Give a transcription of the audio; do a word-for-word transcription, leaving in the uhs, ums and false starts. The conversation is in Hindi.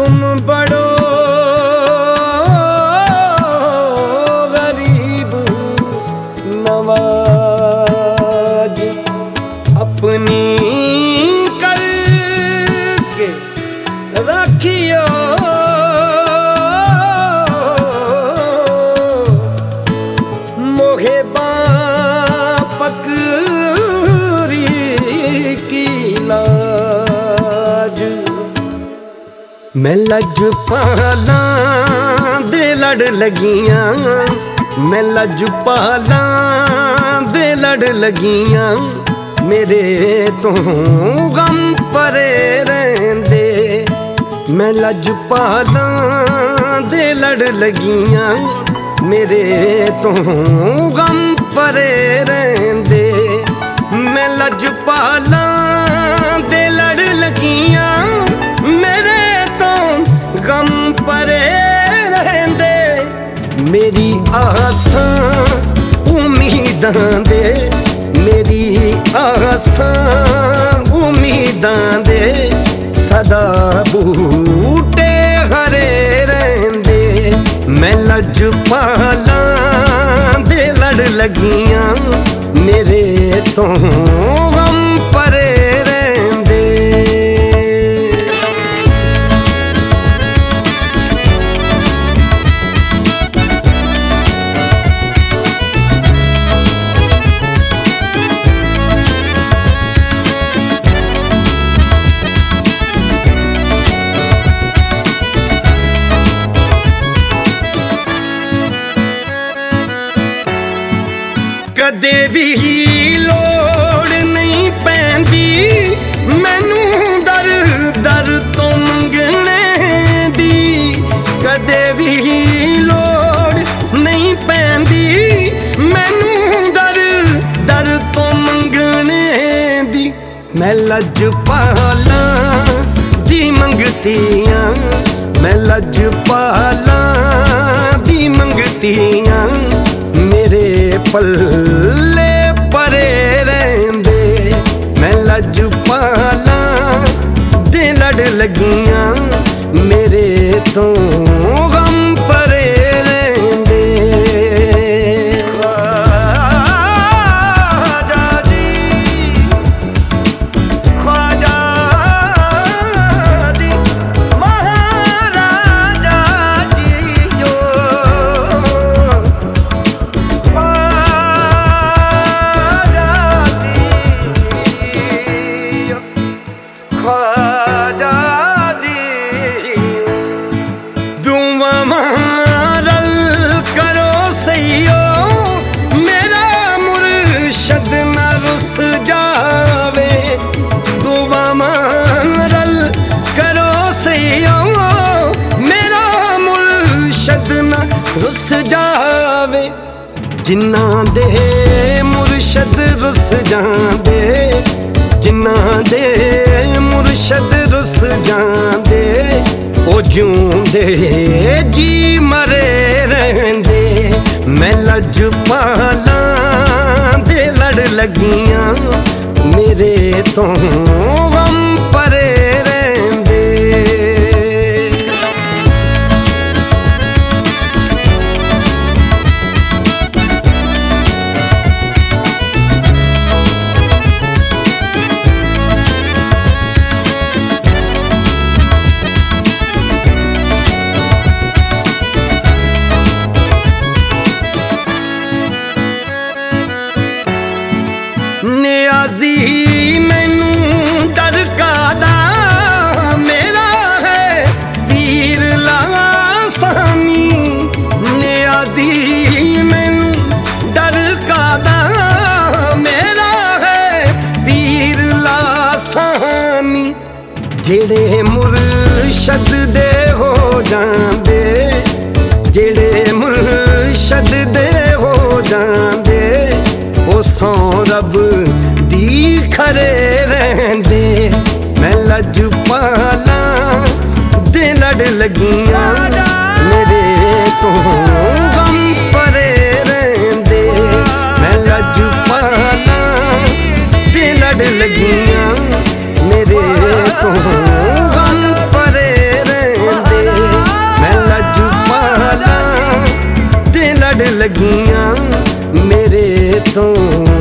तुम बड़ो गरीब नवाज, अपनी करके रखियो मोहे पकरी की लाज। मैं लजपाला दे लड़ लगियां, मैं लजपाला दे लड़ लगियां, मेरे तो गम परे रहंदे। मैं लजपाला दे लड़ लगियां, मेरे तो गम परे रहंदे। मैं लजपाला दे लड़ लगियां, मेरे तो गम परे रहंदे। मेरी आसां उम्मीदां दे, मेरी आसां उम्मीदां दे सदा बूटे हरे रहंदे। मैं लजपाला दे लड़ लगियां, मेरे तो गम परे रहंदे। कदे भी लोड़ नहीं पैंदी मैनू दर दर तो मंगने दी। कदे भी लोड़ नहीं पैंदी मैनू दर दर तो मंगने दी। मैं लजपाला दी मंगतियां, मैं लजपाला दी मंगतियां, मेरे पल्ले परे रहंदे। मैं लजपाला दे लड़ लगियां, मेरे तो गम परे रहंदे। ख्वाजा जी, ख्वाजा जी, महाराजा जी यो। ख्वाजा जी दुआ मारल करो सहियो, मेरा मुर्शद न रुस जावे। दुआ मारल करो सहियो, मेरा मुर्शद न रुस जावे। जिन्ना दे मुर्शद रुस जांदे, जिन्ना दे मुर्शद रुस जांदे, ओ जूंदे जी मरे रहंदे। मैं लजपाला दे लड़ लगियां, मेरे तो गम परे रहंदे। नियाज़ी मैनू डर कादा, मेरा है पीर लासानी। नियाज़ी मैनू डर कादा, मेरा है पीर लासानी। जेड़े मुर्शद दे हो जांदे, जेड़े मुर्शद दे हो जांदे, ओ सौ रब दी खरे रहंदे। मैं लजपाला दे लड़ लगियां, मेरे तो गम परे रहंदे। मैं लजपाला दे लड़ लगियां, मेरे तो गम परे रहंदे। लगियां मेरे तो